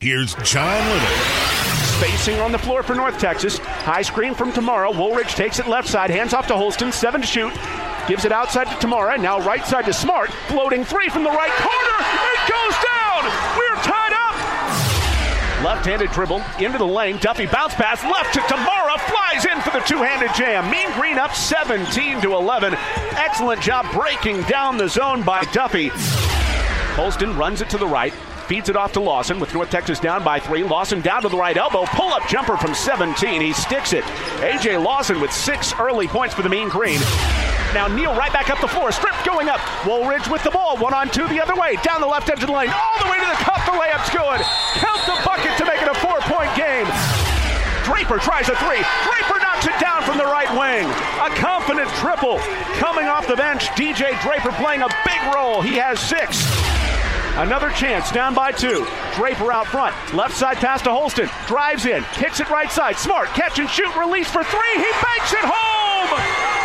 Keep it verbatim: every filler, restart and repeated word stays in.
Here's John Little. Spacing on the floor for North Texas. High screen from Tamara. Woolridge takes it left side. Hands off to Holston. Seven to shoot. Gives it outside to Tamara. Now right side to Smart. Floating three from the right corner. It goes down. We're tied up. Left-handed dribble into the lane. Duffy bounce pass left to Tamara. Flies in for the two-handed jam. Mean Green up seventeen to eleven. Excellent job breaking down the zone by Duffy. Holston runs it to the right. Feeds it off to Lawson with North Texas down by three. Lawson down to the right elbow. Pull-up jumper from seventeen. He sticks it. A J Lawson with six early points for the Mean Green. Now Neal right back up the floor. Strip going up. Woolridge with the ball. One on two the other way. Down the left edge of the lane. All the way to the cup. The layup's good. Count the bucket to make it a four-point game. Draper tries a three. Draper knocks it down from the right wing. A confident triple coming off the bench. D J Draper playing a big role. He has six. Another chance, down by two. Draper out front. Left side pass to Holston. Drives in. Kicks it right side. Smart. Catch and shoot. Release for three. He banks it home.